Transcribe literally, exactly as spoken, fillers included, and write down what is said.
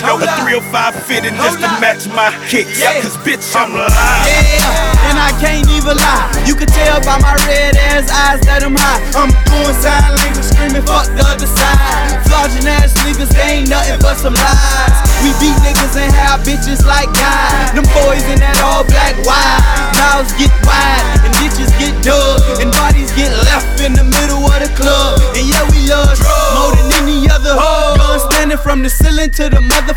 Got a three oh five fitted just to match my kicks. Yeah. Cause bitch, I'm live. Yeah, and I can't even lie. You can tell by my red ass eyes that I'm high. I'm doing sign language, screaming fuck the other side. Flogging ass niggas, they ain't nothing but some lies. We beat niggas and have bitches like guys. Them boys in that all black wide. Mouths get wide and ditches get dug, and bodies get left in the middle of the club. And yeah, we love drugs more than any other. Guns standing from the ceiling to the mother